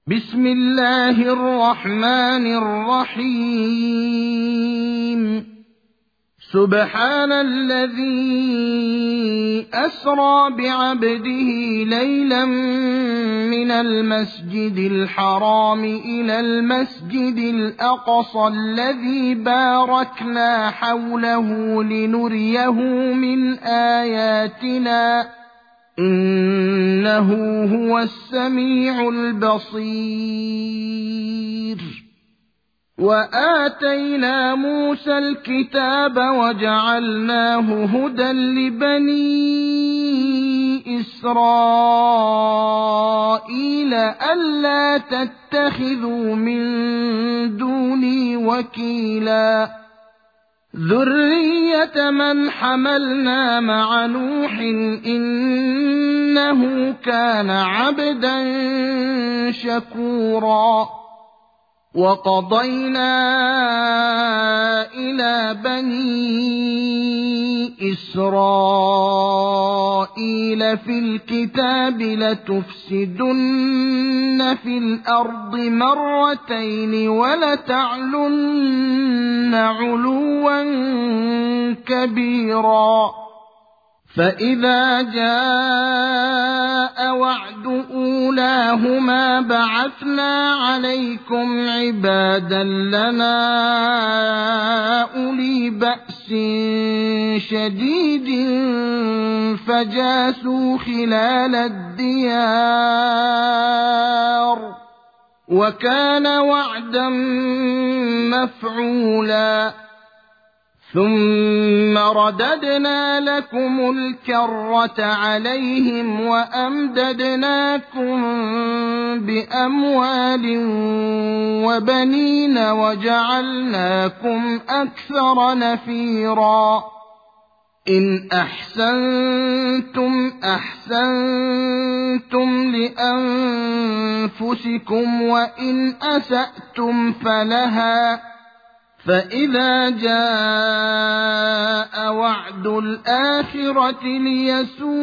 بسم الله الرحمن الرحيم. سبحان الذي أسرى بعبده ليلا من المسجد الحرام إلى المسجد الأقصى الذي باركنا حوله لنريه من آياتنا إنه هو السميع البصير. وآتينا موسى الكتاب وجعلناه هدى لبني إسرائيل ألا تتخذوا من دوني وكيلا ذرية من حملنا مع نوح إنه كان عبدا شكورا. وقضينا إلى بني إسرائيل في الكتاب لتفسدن في الأرض مرتين ولتعلن علوا كبيرا. فإذا جاء وعد أولاهما بعثنا عليكم عبادا لنا أولي بأس شديد فجاسوا خلال الديار وكان وعدا مفعولا. ثم رددنا لكم الكرة عليهم وأمددناكم بأموال وبنين وجعلناكم أكثر نفيرا. إن أحسنتم أحسنتم لأنفسكم وإن أسأتم فلها. فإذا جاء وعد الآخرة ليسوءوا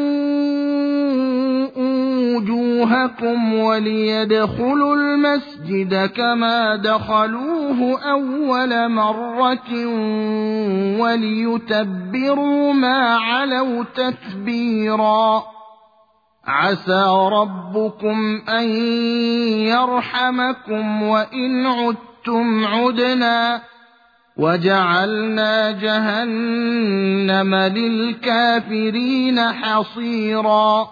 وجوهكم وليدخلوا المسجد كما دخلوه أول مرة وليتبروا ما علوا تتبيرا. عسى ربكم أن يرحمكم وإن عدتم عدنا وجعلنا جهنم للكافرين حصيرا.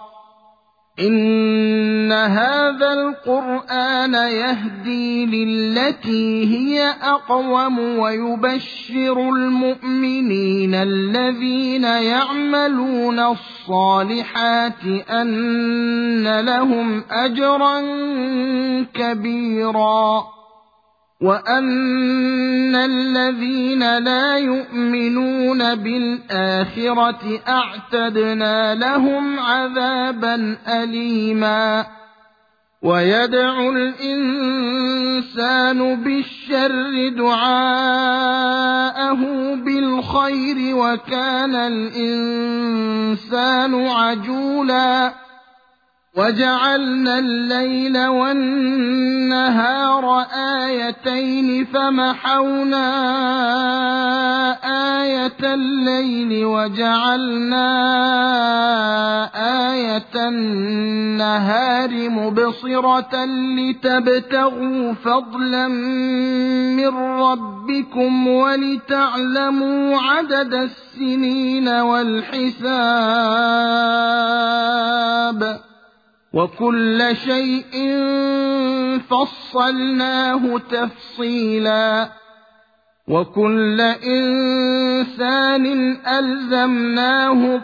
إن هذا القرآن يهدي للتي هي أقوم ويبشر المؤمنين الذين يعملون الصالحات أن لهم أجرا كبيرا وأن الذين لا يؤمنون بالآخرة أعتدنا لهم عذابا أليما. ويدعو الإنسان بالشر دعاءه بالخير وكان الإنسان عجولا. وجعلنا الليل والنهار آيتين فمحونا آية الليل وجعلنا آية النهار مبصرة لتبتغوا فضلا من ربكم ولتعلموا عدد السنين والحساب وكل شيء فصلناه تفصيلا. وكل إنسان ألزمناه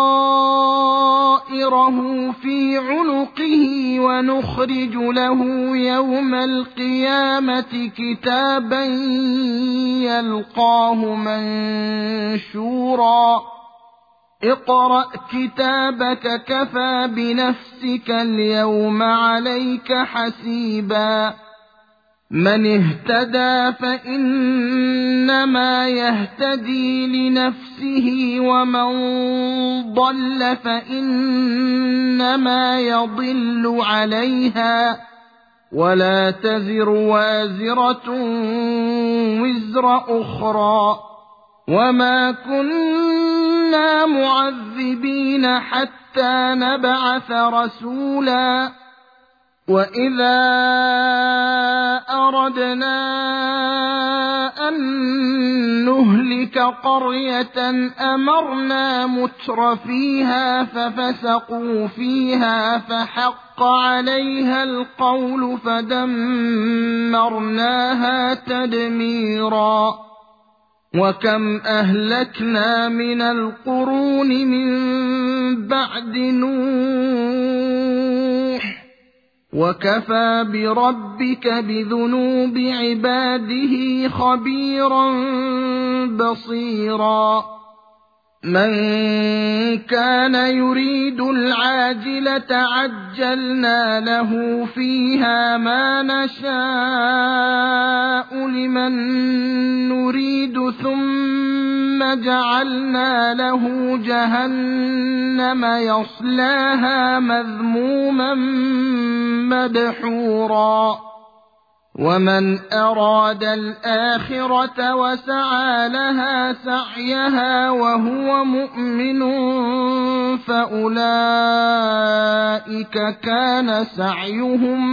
طائره في عنقه ونخرج له يوم القيامة كتابا يلقاه منشورا. اقرأ كتابك كفى بنفسك اليوم عليك حسيبا. من اهتدى فإنما يهتدي لنفسه ومن ضل فإنما يضل عليها ولا تزر وازرة وزر أخرى، وما كنا معذبين حتى نبعث رسولا. وإذا أردنا أن نهلك قرية أمرنا مترفيها ففسقوا فيها فحق عليها القول فدمرناها تدميرا. وكم أهلكنا من القرون من بعد نوح، وكفى بربك بذنوب عباده خبيرا بصيرا. من كان يريد العاجلة عجلنا له فيها ما نشاء لمن نريد ثم جعلنا له جهنم يصلاها مذموما مدحورا. ومن أراد الآخرة وسعى لها سعيها وهو مؤمن فأولئك كان سعيهم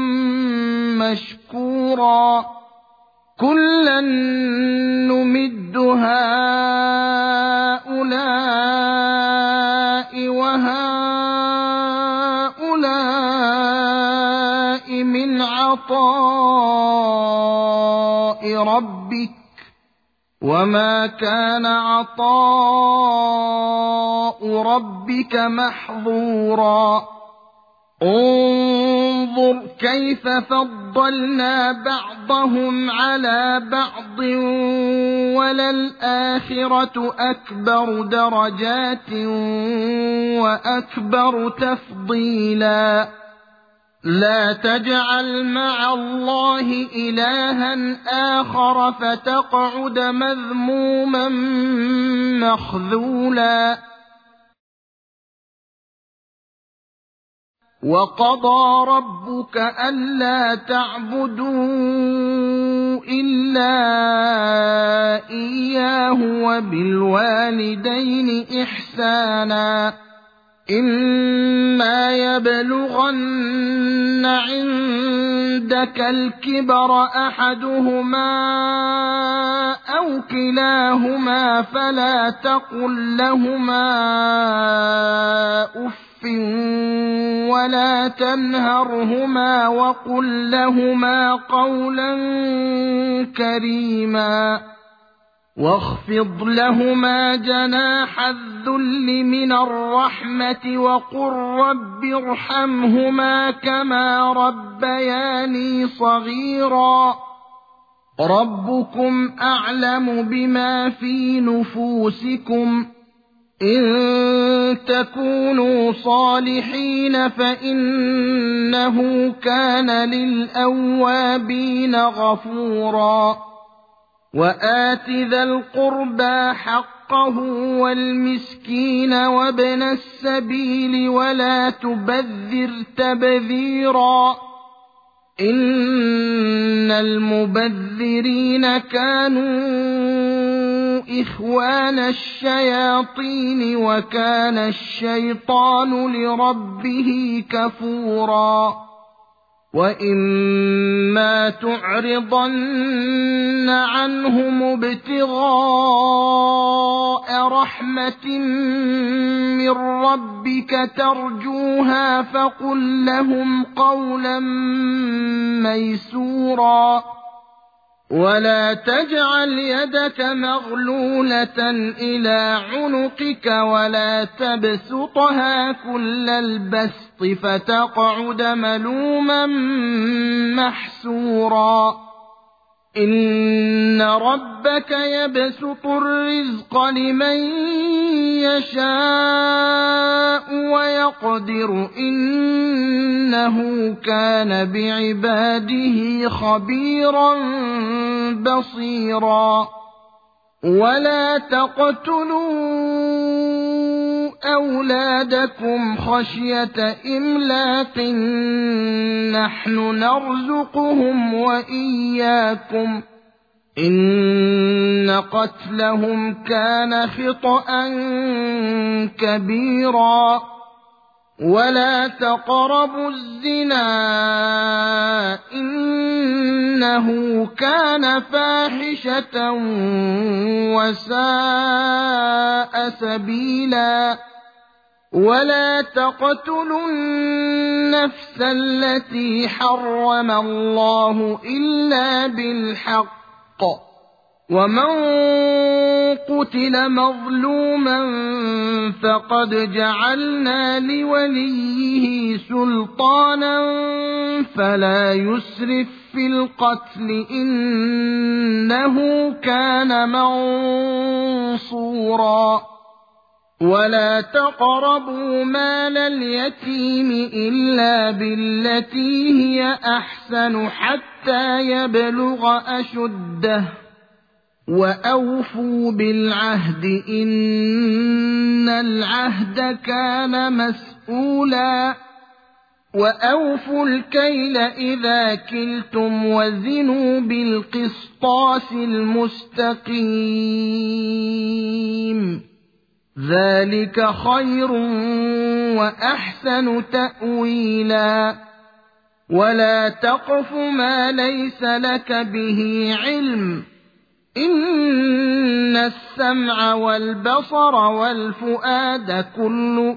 مشكورا. كلا نمد هؤلاء وهؤلاء من عطاء ربك، وما كان عطاء ربك محظورا. انظر كيف فضلنا بعضهم على بعض وللآخرة أكبر درجات وأكبر تفضيلا. لا تجعل مع الله إلها آخر فتقعد مذموما مخذولا. وقضى ربك ألا تعبدوا إلا إياه وبالوالدين إحسانا. إما يبلغن عندك الكبر أحدهما أو كلاهما فلا تقل لهما أف ولا تنهرهما وقل لهما قولا كريما. واخفض لهما جناح الذل من الرحمة وقل رب ارحمهما كما ربياني صغيرا. ربكم أعلم بما في نفوسكم، إن تكونوا صالحين فإنه كان للأوابين غفورا. وآت ذا القربى حقه والمسكين وابن السبيل ولا تبذر تبذيرا. إن المبذرين كانوا إخوان الشياطين وكان الشيطان لربه كفورا. وإما تعرضن عنهم ابتغاء رحمة من ربك ترجوها فقل لهم قولا ميسورا. ولا تجعل يدك مغلولة إلى عنقك ولا تبسطها كل البسط فتقعد ملوما محسورا. إن ربك يبسط الرزق لمن يشاء ويقدر إنه كان بعباده خبيرا بصيرا. ولا تقتلوا أولادكم خشية إملاق نحن نرزقهم وإياكم إن قتلهم كان خطأ كبيرا ولا تقربوا الزنا إنه كان فاحشة وساء سبيلا ولا تقتلوا النفس التي حرم الله إلا بالحق ومن قتل مظلوما فقد جعلنا لوليه سلطانا فلا يسرف في القتل إنه كان منصورا ولا تقربوا مال اليتيم إلا بالتي هي أحسن حتى يبلغ أشده وأوفوا بالعهد إن العهد كان مسؤولا وأوفوا الكيل إذا كلتم وزنوا بالقسطاس المستقيم ذلك خير وأحسن تأويلا ولا تقف ما ليس لك به علم إن السمع والبصر والفؤاد كل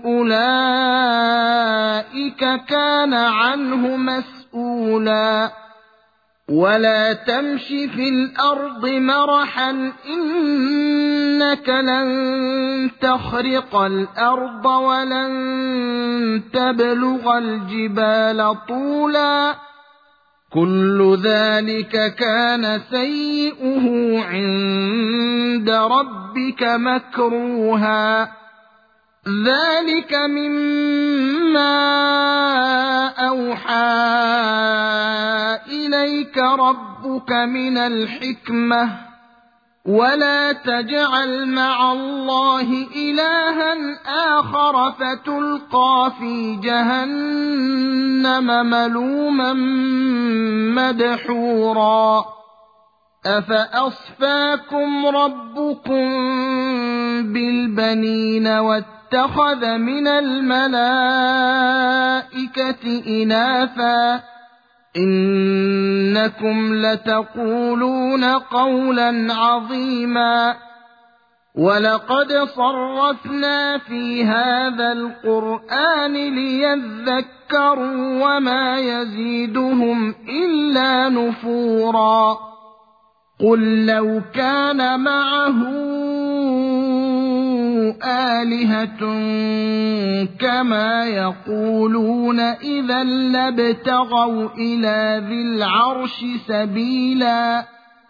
أولئك كان عنه مسؤولا ولا تمش في الأرض مرحا إنك لن تخرق الأرض ولن تبلغ الجبال طولا كل ذلك كان سيئه عند ربك مكروها ذلك مما أوحى إليك ربك من الحكمة ولا تجعل مع الله إلها آخر فتلقى في جهنم ملوما مدحورا أفأصفاكم ربكم بالبنين واتخذ من الملائكة إناثا إنكم لتقولون قولا عظيما ولقد صرفنا في هذا القرآن ليذكروا وما يزيدهم إلا نفورا قل لو كان معه آلهة كما يقولون إذا لابتغوا إلى ذي العرش سبيلا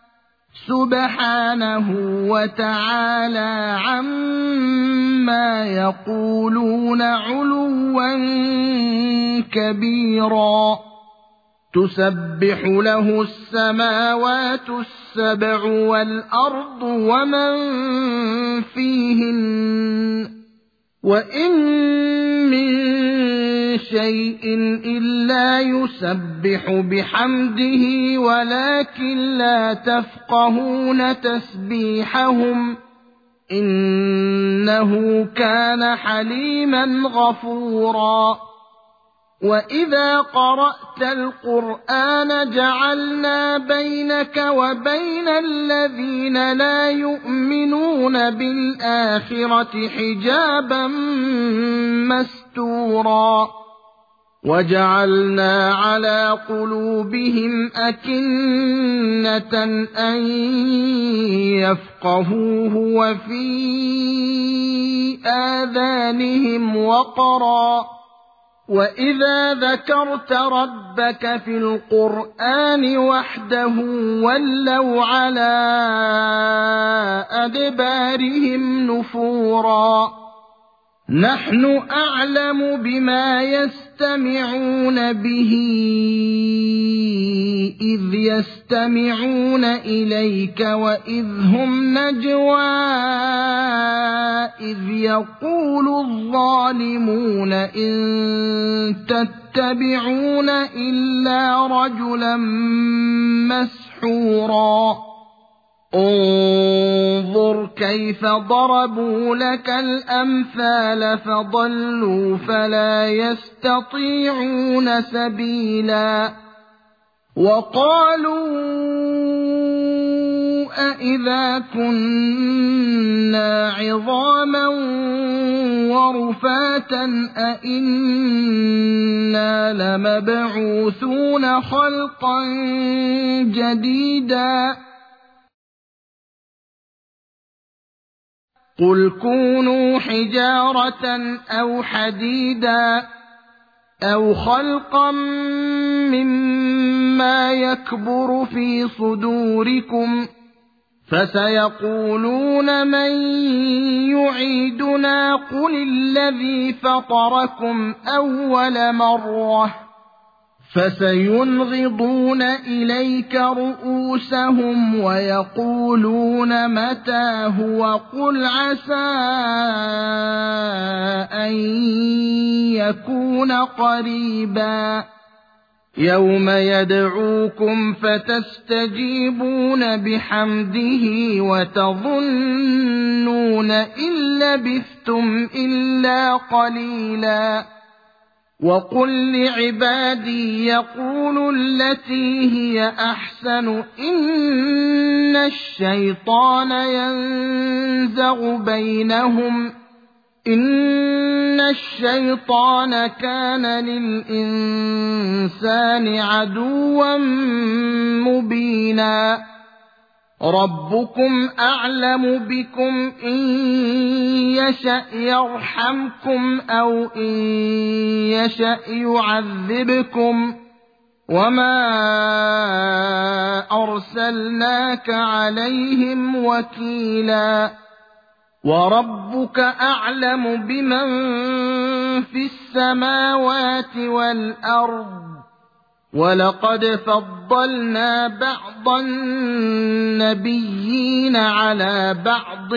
سبحانه وتعالى عما يقولون علوا كبيرا تسبح له السماوات السبع والأرض ومن فيهن وإن من شيء إلا يسبح بحمده ولكن لا تفقهون تسبيحهم إنه كان حليما غفورا وإذا قرأت القرآن جعلنا بينك وبين الذين لا يؤمنون بالآخرة حجابا مستورا وجعلنا على قلوبهم أكنة أن يفقهوه وفي آذانهم وقرا وإذا ذكرت ربك في القرآن وحده ولوا على أدبارهم نفورا نحن أعلم بما يستمعون به إذ يستمعون إليك وإذ هم نجوى إذ يقول الظالمون إن تتبعون إلا رجلا مسحورا انظر كيف ضربوا لك الأمثال فضلوا فلا يستطيعون سبيلا وقالوا أإذا كنا عظاما ورفاتا أإنا لمبعوثون خلقا جديدا قل كونوا حجارة أو حديدا أو خلقا مما يكبر في صدوركم فسيقولون من يعيدنا قل الذي فطركم أول مرة فسينغضون إليك رؤوسهم ويقولون متى هو قل عسى أن يكون قريبا يوم يدعوكم فتستجيبون بحمده وتظنون إن لبثتم إلا قليلا وقل لعبادي يقولوا التي هي أحسن إن الشيطان ينزغ بينهم إن الشيطان كان للإنسان عدوا مبينا ربكم أعلم بكم إن يشأ يرحمكم أو إن يشأ يعذبكم وما أرسلناك عليهم وكيلا وربك أعلم بمن في السماوات والأرض ولقد فضلنا بعض النبيين على بعض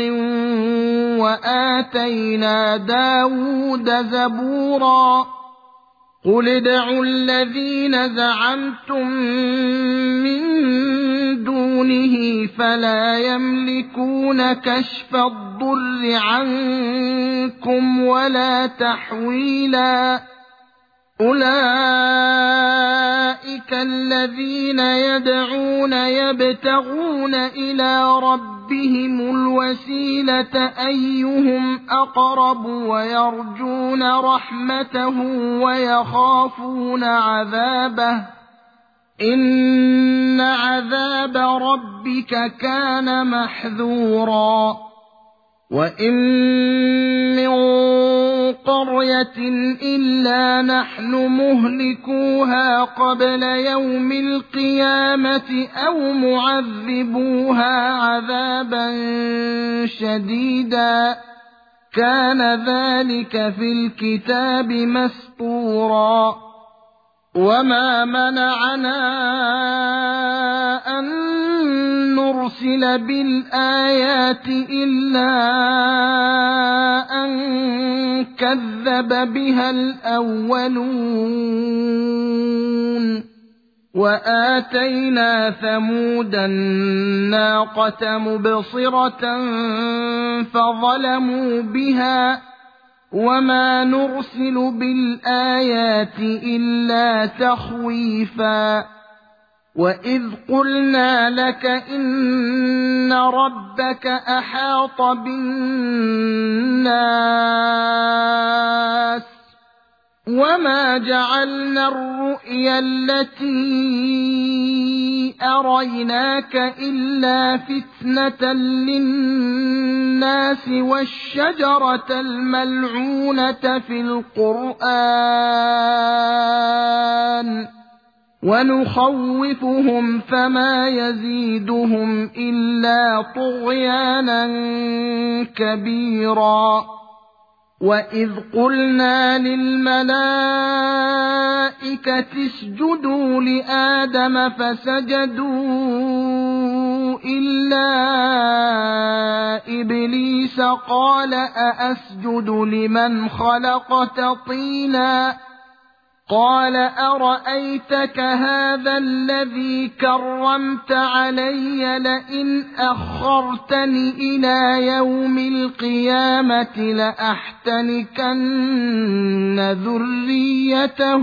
وآتينا داود زبورا قل ادعوا الذين زعمتم من دونه فلا يملكون كشف الضر عنكم ولا تحويلا أولئك الذين يدعون يبتغون إلى ربهم الوسيلة أيهم أقرب ويرجون رحمته ويخافون عذابه إن عذاب ربك كان محذورا وإن من قرية إلا نحن مهلكوها قبل يوم القيامة أو معذبوها عذابا شديدا كان ذلك في الكتاب مسطورا وما منعنا أن نرسل بالآيات إلا أن كذب بها الأولون وآتينا ثمود الناقة مبصرة فظلموا بها وما نرسل بالآيات إلا تخويفا وإذ قلنا لك إن ربك أحاط بالناس وما جعلنا الرؤيا التي أريناك إلا فتنة للناس والشجرة الملعونة في القرآن ونخوفهم فما يزيدهم إلا طغيانا كبيرا وَإِذْ قُلْنَا لِلْمَلَائِكَةِ اسْجُدُوا لِآدَمَ فَسَجَدُوا إِلَّا إِبْلِيسَ قَالَ أَأَسْجُدُ لِمَنْ خَلَقْتَ طِينًا قَالَ أَرَأَيْتَكَ هَذَا الَّذِي كَرَّمْتَ عَلَيَّ لَئِنْ أَخَّرْتَنِ إِلَىٰ يَوْمِ الْقِيَامَةِ لَأَحْتَنِكَنَّ ذُرِّيَّتَهُ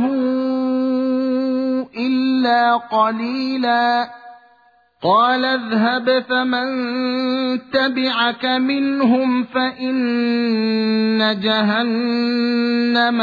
إِلَّا قَلِيلًا قَالَ اذْهَبْ فَمَن تَبِعَكَ مِنْهُمْ فَإِنَّ جَهَنَّمَ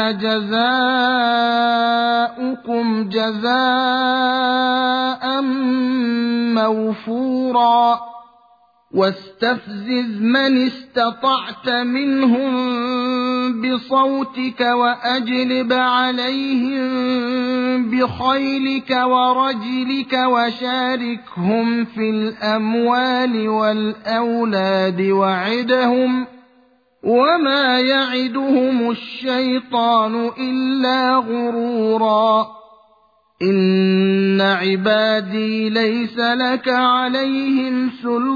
جَزَاؤُكُمْ جَزَاءً مَّوْفُورًا وَاسْتَفْزِزْ مَنِ اسْتَطَعْتَ مِنْهُم بِصَوْتِكَ وَأَجْلِبْ عَلَيْهِم بِخَيْلِكَ وَرَجِلِكَ وَشَارِكْهُمْ فِي الْأَمْوَالِ وَالْأَوْلَادِ وَعِدْهُمْ ۚ وَمَا يَعِدُهُمُ الشَّيْطَانُ إِلَّا غُرُورًا إِنَّ عِبَادِي لَيْسَ لَكَ عَلَيْهِمْ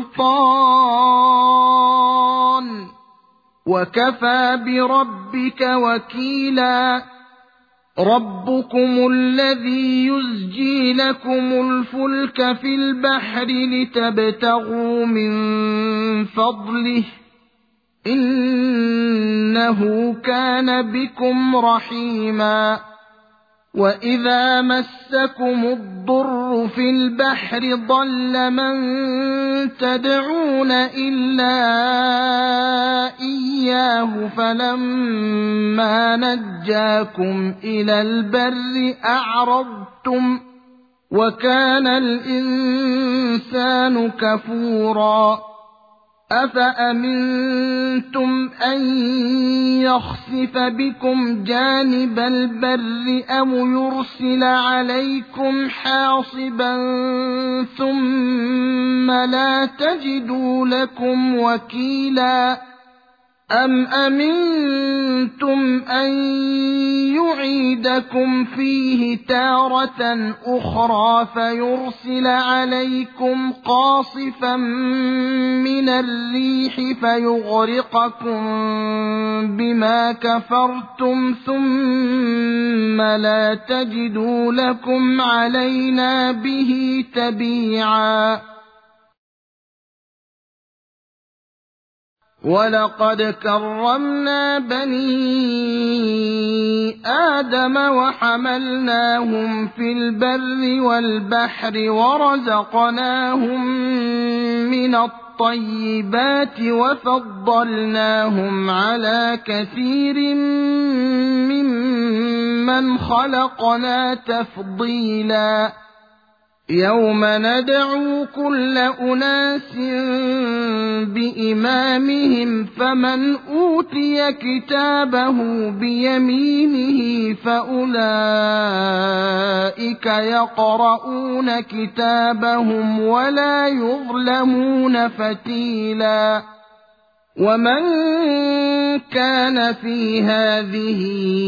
سُلْطَانٌ وَكَفَىٰ بِرَبِّكَ وَكِيلًا رَبُّكُمُ الَّذِي يُزْجِي لَكُمُ الْفُلْكَ فِي الْبَحْرِ لِتَبْتَغُوا مِن فَضْلِهِ إِنَّهُ كَانَ بِكُمْ رَحِيمًا وَإِذَا مَسَّكُمُ الضُّرُّ فِي الْبَحْرِ ضَلَّ مَن تَدْعُونَ إِلَّا إِيَّاهُ فَلَمَّا نَجَّاكُمْ إِلَى الْبَرِّ أَعْرَضْتُمْ وَكَانَ الْإِنسَانُ كَفُورًا أَفَأَمِنتُمْ أَن يَخْسِفَ بِكُمْ جَانِبَ الْبَرِّ أَوْ يُرْسِلَ عَلَيْكُمْ حَاصِبًا ثُمَّ لَا تَجِدُوا لَكُمْ وَكِيلًا أَمْ أَمِنتُمْ أَن يُعِيدَكُمْ فِيهِ تَارَةً أُخْرَىٰ فَيُرْسِلَ عَلَيْكُمْ قَاصِفًا مِّنَ الرِّيحِ فَيُغْرِقَكُم بِمَا كَفَرْتُمْ ثُمَّ لَا تَجِدُوا لَكُمْ عَلَيْنَا بِهِ تَبِيعًا وَلَقَدْ كَرَّمْنَا بَنِي آدَمَ وَحَمَلْنَاهُمْ فِي الْبَرِّ وَالْبَحْرِ وَرَزَقْنَاهُم مِّنَ الطَّيِّبَاتِ وَفَضَّلْنَاهُمْ عَلَىٰ كَثِيرٍ مِّمَّنْ خَلَقْنَا تَفْضِيلًا يَوْمَ نَدْعُو كُلَّ أُنَاسٍ بِإِمَامِهِمْ فَمَنْ أُوتِيَ كِتَابَهُ بِيَمِينِهِ فَأُولَٰئِكَ يَقْرَءُونَ كِتَابَهُمْ وَلَا يُظْلَمُونَ فَتِيلًا وَمَن كَانَ فِي هَٰذِهِ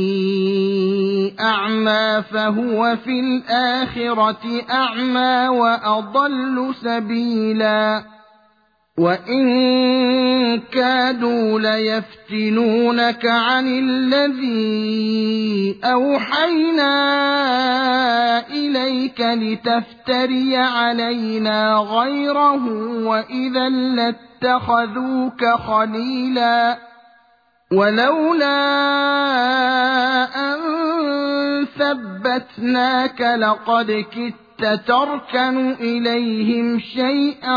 أَعْمَىٰ فَهُوَ فِي الْآخِرَةِ أَعْمَىٰ وَأَضَلُّ سَبِيلًا وَإِن كَادُوا لَيَفْتِنُونَكَ عَنِ الَّذِي أَوْحَيْنَا إِلَيْكَ لِتَفْتَرِيَ عَلَيْنَا غَيْرَهُ وَإِذًا لَّاتَّخَذُوكَ خَلِيلًا وَلَوْلَا أَن ثَبَّتْنَاكَ لَقَدْ كِدتَّ تَرْكَنُ إِلَيْهِمْ شَيْئًا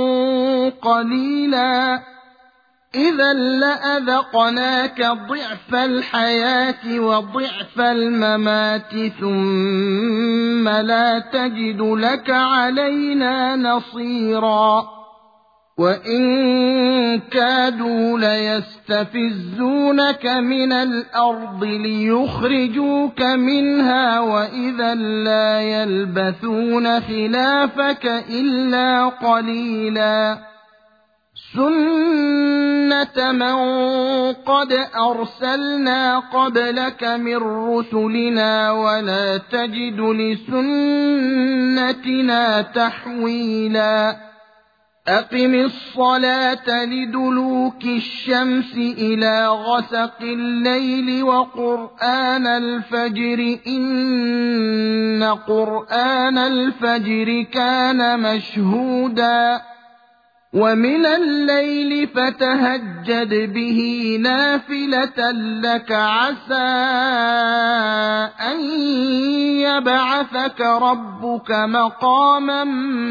قَلِيلًا إِذًا لَّأَذَقْنَاكَ ضِعْفَ الْحَيَاةِ وَضِعْفَ الْمَمَاتِ ثُمَّ لَا تَجِدُ لَكَ عَلَيْنَا نَصِيرًا وَإِن كَادُوا لَيَسْتَفِزُّونَكَ مِنَ الْأَرْضِ لِيُخْرِجُوكَ مِنْهَا وَإِذًا لَّا يَلْبَثُونَ خِلَافَكَ إِلَّا قَلِيلًا سُنَّةَ مَن قَدْ أَرْسَلْنَا قَبْلَكَ مِن رُّسُلِنَا وَلَا تَجِدُ لِسُنَّتِنَا تَحْوِيلًا أَقِمِ الصَّلَاةَ لِدُلُوكِ الشَّمْسِ إِلَىٰ غَسَقِ اللَّيْلِ وَقُرْآنَ الْفَجْرِ ۖ إِنَّ قُرْآنَ الْفَجْرِ كَانَ مَشْهُودًا وَمِنَ اللَّيْلِ فَتَهَجَّدْ بِهِ نَافِلَةً لَّكَ عَسَىٰ أَن يَبْعَثَكَ رَبُّكَ مَقَامًا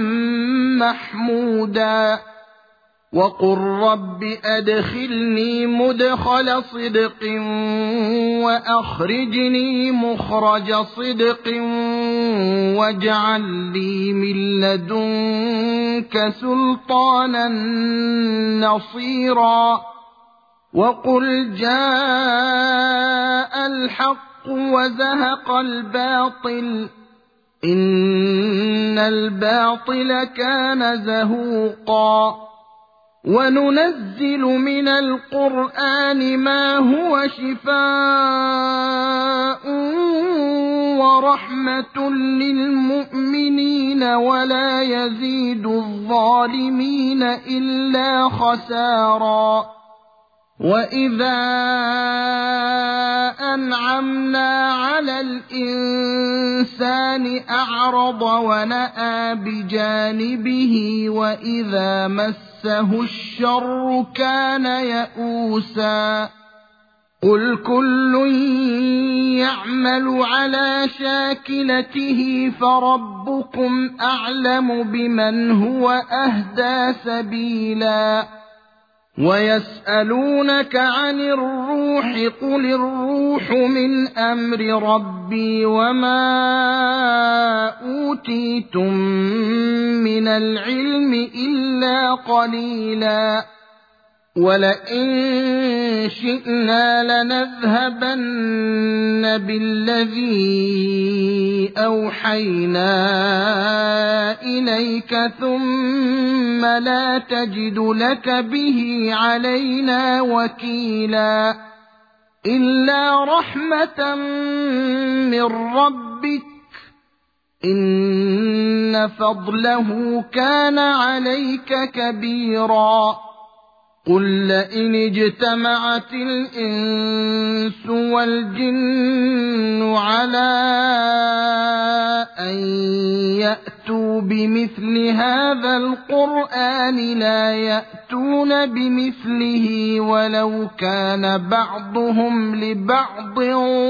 مَّحْمُودًا وَقُل رَّبِّ أَدْخِلْنِي مُدْخَلَ صِدْقٍ وَأَخْرِجْنِي مُخْرَجَ صِدْقٍ وَاجْعَل لِّي مِن لَّدُنكَ سُلْطَانًا نَّصِيرًا وَقُلْ جَاءَ الْحَقُّ وَزَهَقَ الْبَاطِلُ إِنَّ الْبَاطِلَ كَانَ زَهُوقًا وَنُنَزِّلُ مِنَ الْقُرْآنِ مَا هُوَ شِفَاءٌ وَرَحْمَةٌ لِّلْمُؤْمِنِينَ وَلَا يَزِيدُ الظَّالِمِينَ إِلَّا خَسَارًا وَإِذَا أَنْعَمْنَا عَلَى الْإِنسَانِ أَعْرَضَ وَنَأَىٰ بِجَانِبِهِ وَإِذَا مَسَّهُ الشَّرُّ كَانَ يَئُوسًا قُلْ كُلٌّ يَعْمَلُ عَلَىٰ شَاكِلَتِهِ فَرَبُّكُمْ أَعْلَمُ بِمَنْ هُوَ أَهْدَىٰ سَبِيلًا وَيَسْأَلُونَكَ عَنِ الرُّوحِ قُلِ الرُّوحُ مِنْ أَمْرِ رَبِّي وَمَا أُوتِيتُم مِّنَ الْعِلْمِ إِلَّا قَلِيلًا وَلَئِن شِئْنَا لَنَذْهَبَنَّ بِالَّذِي أَوْحَيْنَا إِلَيْكَ ثُمَّ لَا تَجِدُ لَكَ بِهِ عَلَيْنَا وَكِيلًا إِلَّا رَحْمَةً مِّن رَّبِّكَ إِنَّ فَضْلَهُ كَانَ عَلَيْكَ كَبِيرًا قُل لَّئِنِ اجْتَمَعَتِ الْإِنسُ وَالْجِنُّ عَلَىٰ أَن يَأْتُوا بِمِثْلِ هَٰذَا الْقُرْآنِ لَا يَأْتُونَ بِمِثْلِهِ وَلَوْ كَانَ بَعْضُهُمْ لِبَعْضٍ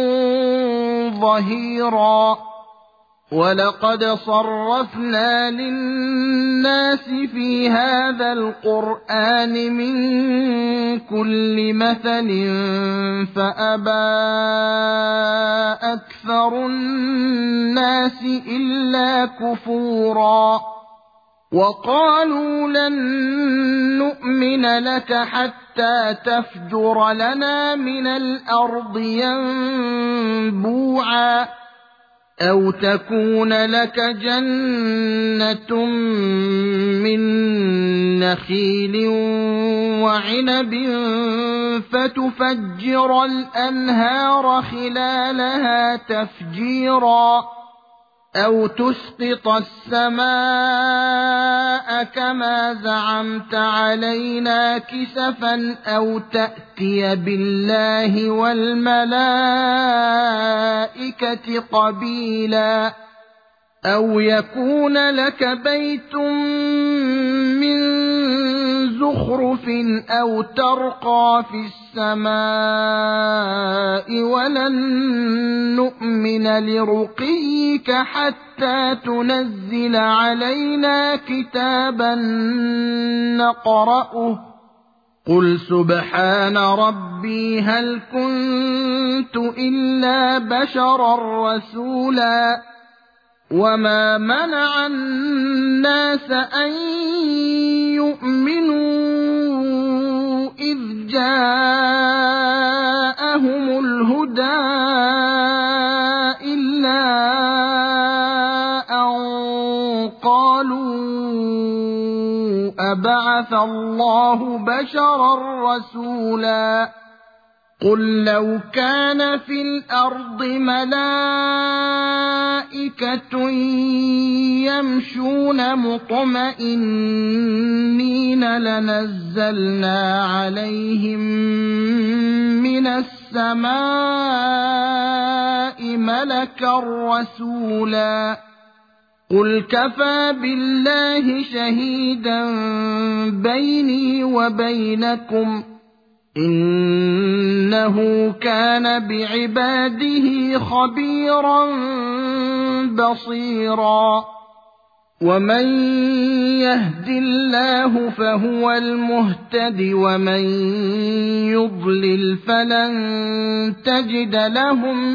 ظَهِيرًا وَلَقَدْ صَرَّفْنَا لِلنَّاسِ فِي هَٰذَا الْقُرْآنِ مِن كُلِّ مَثَلٍ فَأَبَىٰ أَكْثَرُ النَّاسِ إِلَّا كُفُورًا وَقَالُوا لَن نُّؤْمِنَ لَكَ حَتَّىٰ تَفْجُرَ لَنَا مِنَ الْأَرْضِ يَنبُوعًا أَوْ تَكُونَ لَكَ جَنَّةٌ مِّن نَّخِيلٍ وَعِنَبٍ فَتُفَجِّرَ الْأَنْهَارَ خِلَالَهَا تَفْجِيرًا أَوْ تُسْقِطَ السَّمَاءَ كَمَا زَعَمْتَ عَلَيْنَا كِسَفًا أَوْ تَأْتِيَ بِاللَّهِ وَالْمَلَائِكَةِ قَبِيلًا أَوْ يَكُونَ لَكَ بَيْتٌ مِّن زُخْرُفٍ أَوْ تَرْقَىٰ فِي السَّمَاءِ وَلَن نُّؤْمِنَ لِرُقِيِّكَ حَتَّىٰ تُنَزِّلَ عَلَيْنَا كِتَابًا نَّقْرَؤُهُ قُلْ سُبْحَانَ رَبِّي هَلْ كُنتُ إِلَّا بَشَرًا رَّسُولًا وَمَا مَنَعَ النَّاسَ أَن يُؤْمِنُوا إِذْ جَاءَهُمُ الْهُدَىٰ إِلَّا أَن قَالُوا أبعث الله بشرا رسولا قل لو كان في الأرض ملائكة يمشون مطمئنين لنزلنا عليهم من السماء ملكا رسولا قل كفى بالله شهيدا بيني وبينكم إنه كان بعباده خبيرا بصيرا ومن يهد الله فهو المهتد ومن يضلل فلن تجد لهم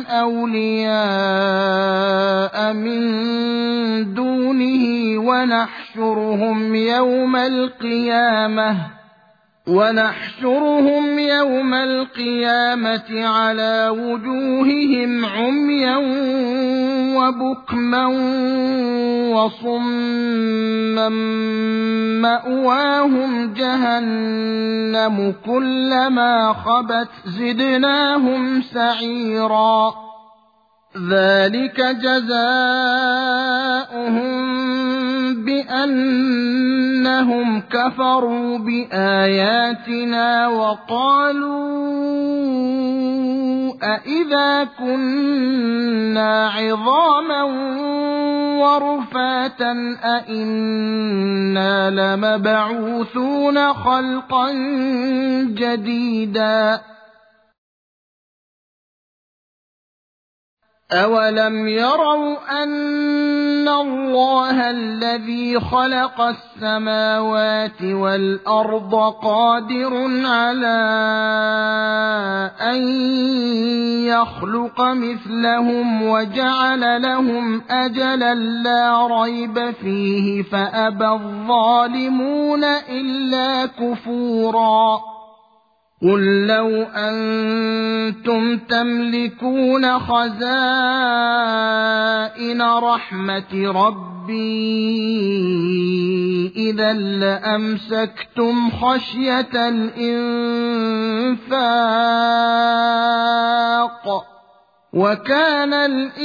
أولياء من دونه ونحشرهم يوم القيامة على وجوههم عميا وبكما وصما مأواهم جهنم كلما خبت زدناهم سعيرا ذلك جزاؤهم بأنهم كفروا بآياتنا وقالوا أإذا كنا عظاما ورفاتا أإنا لمبعوثون خلقا جديدا أولم يروا أن الله الذي خلق السماوات والأرض قادر على أن يخلق مثلهم وجعل لهم أجلا لا ريب فيه فأبى الظالمون إلا كفورا قل لو أنتم تملكون خزائن رحمة ربي إذا لأمسكتم خشية الإنفاق وكان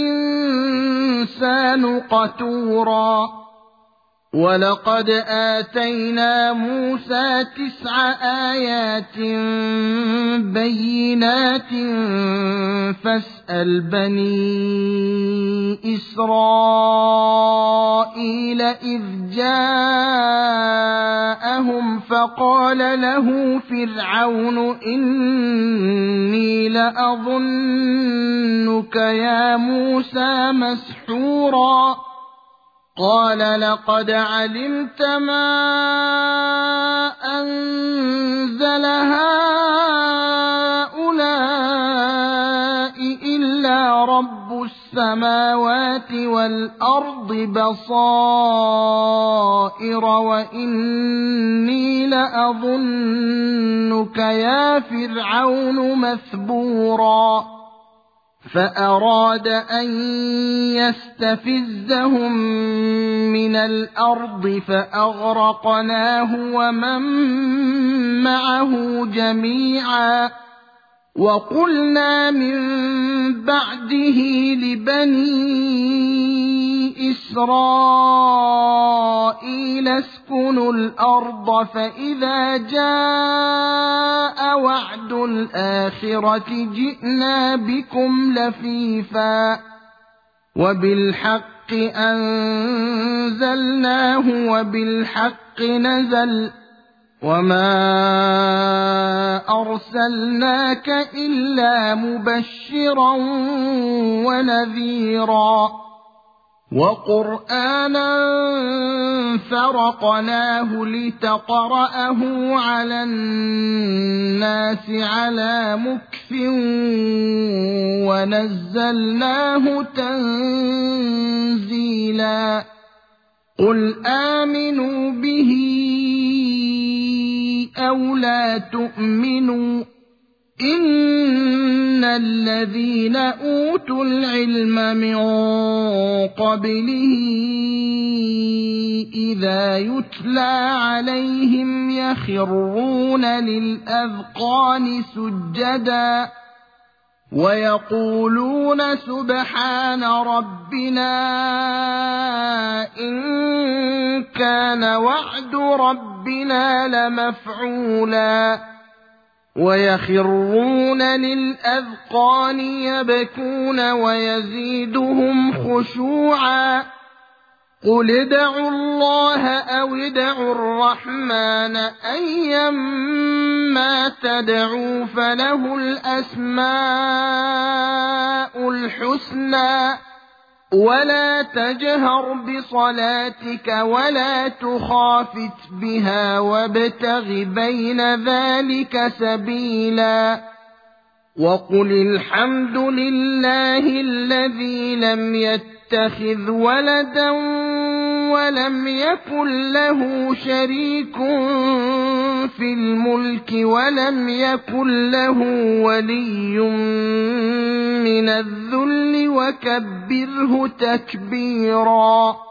الإنسان قتورا ولقد آتينا موسى 9 آيات بينات فاسأل بني إسرائيل إذ جاءهم فقال له فرعون إني لأظنك يا موسى مسحورا قال لقد علمت ما أنزل هؤلاء إلا رب السماوات والأرض بصائر وإني لأظنك يا فرعون مثبورا فأراد أن يستفزهم من الأرض فأغرقناه ومن معه جميعا وقلنا من بعده لبني إسرائيل اسكنوا الأرض فإذا جاء وعد الآخرة جئنا بكم لفيفا وبالحق أنزلناه وبالحق نزل وما أرسلناك إلا مبشرا ونذيرا وقرآنا فرقناه لتقرأه على الناس على مكث ونزلناه تنزيلا قل آمنوا به أو لا تؤمنوا إن الذين أوتوا العلم من قبله إذا يتلى عليهم يخرون للأذقان سجدا ويقولون سبحان ربنا إن كان وعد ربنا لمفعولا ويخرون للأذقان يبكون ويزيدهم خشوعا قل ادعوا الله أو ادعوا الرحمن أيما تدعوا فله الأسماء الحسنى ولا تجهر بصلاتك ولا تخافت بها وابتغ بين ذلك سبيلا وقل الحمد لله الذي لم يتخذ ولدا ولم يكن له شريك في الملك ولم يكن له ولي من الذل وكبره تكبيرا.